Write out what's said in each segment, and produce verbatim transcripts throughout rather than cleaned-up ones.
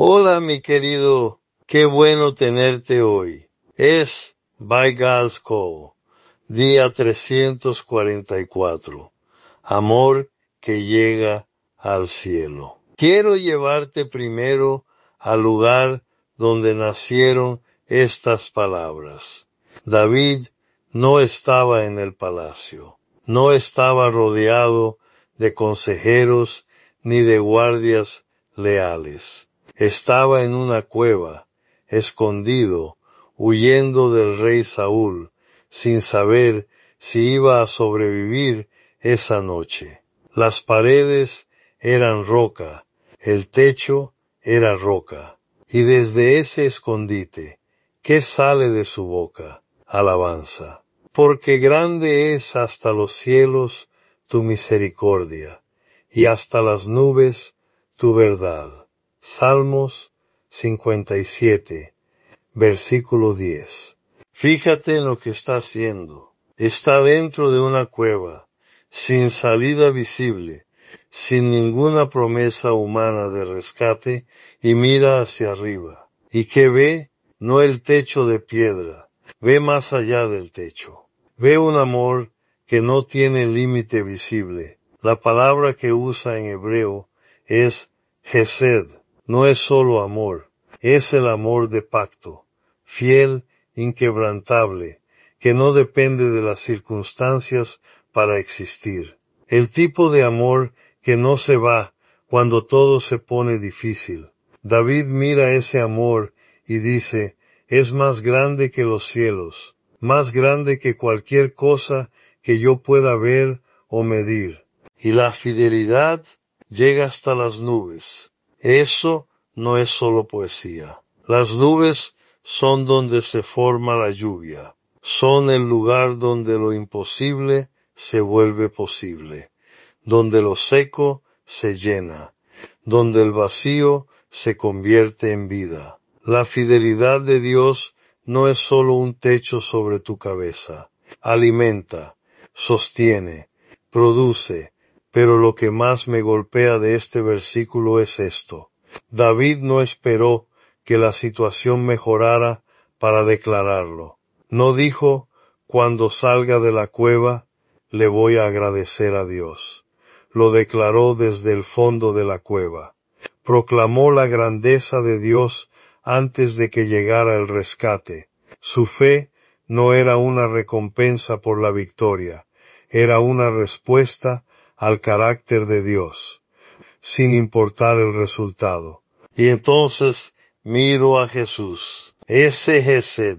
Hola, mi querido, qué bueno tenerte hoy. Es By God's Call, día trescientos cuarenta y cuatro. Amor que llega al cielo. Quiero llevarte primero al lugar donde nacieron estas palabras. David no estaba en el palacio, no estaba rodeado de consejeros ni de guardias leales. Estaba en una cueva, escondido, huyendo del rey Saúl, sin saber si iba a sobrevivir esa noche. Las paredes eran roca, el techo era roca, y desde ese escondite, ¿qué sale de su boca? Alabanza. Porque grande es hasta los cielos tu misericordia, y hasta las nubes tu verdad. Salmos cincuenta y siete, versículo diez. Fíjate en lo que está haciendo. Está dentro de una cueva, sin salida visible, sin ninguna promesa humana de rescate, y mira hacia arriba. ¿Y qué ve? No el techo de piedra, ve más allá del techo. Ve un amor que no tiene límite visible. La palabra que usa en hebreo es Hesed. No es solo amor, es el amor de pacto, fiel, inquebrantable, que no depende de las circunstancias para existir. El tipo de amor que no se va cuando todo se pone difícil. David mira ese amor y dice, es más grande que los cielos, más grande que cualquier cosa que yo pueda ver o medir. Y la fidelidad llega hasta las nubes. Eso no es solo poesía. Las nubes son donde se forma la lluvia. Son el lugar donde lo imposible se vuelve posible, donde lo seco se llena, donde el vacío se convierte en vida. La fidelidad de Dios no es solo un techo sobre tu cabeza. Alimenta, sostiene, produce, pero lo que más me golpea de este versículo es esto. David no esperó que la situación mejorara para declararlo. No dijo, cuando salga de la cueva, le voy a agradecer a Dios. Lo declaró desde el fondo de la cueva. Proclamó la grandeza de Dios antes de que llegara el rescate. Su fe no era una recompensa por la victoria, era una respuesta al carácter de Dios, sin importar el resultado. Y entonces miro a Jesús. Ese Hesed,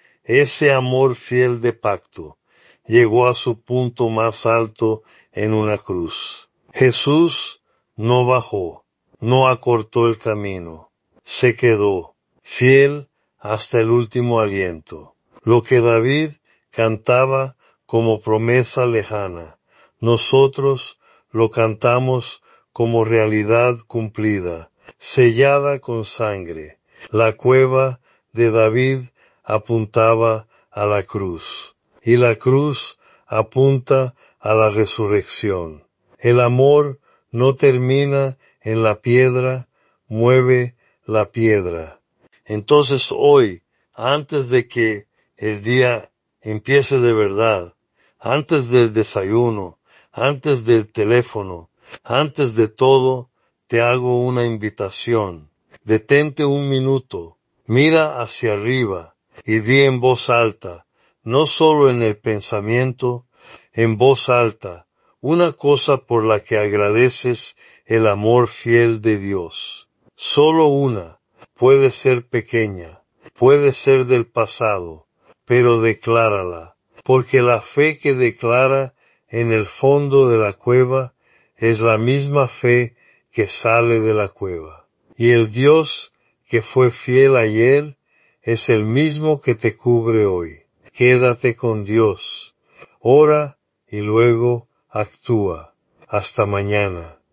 ese amor fiel de pacto, llegó a su punto más alto en una cruz. Jesús no bajó, no acortó el camino, se quedó, fiel hasta el último aliento. Lo que David cantaba como promesa lejana, nosotros lo cantamos como realidad cumplida, sellada con sangre. La cueva de David apuntaba a la cruz, y la cruz apunta a la resurrección. El amor no termina en la piedra, mueve la piedra. Entonces hoy, antes de que el día empiece de verdad, antes del desayuno, antes del teléfono, antes de todo, te hago una invitación. Detente un minuto, mira hacia arriba y di en voz alta, no solo en el pensamiento, en voz alta, una cosa por la que agradeces el amor fiel de Dios. Solo una, puede ser pequeña, puede ser del pasado, pero declárala, porque la fe que declara en el fondo de la cueva es la misma fe que sale de la cueva. Y el Dios que fue fiel ayer es el mismo que te cubre hoy. Quédate con Dios, ora y luego actúa. Hasta mañana.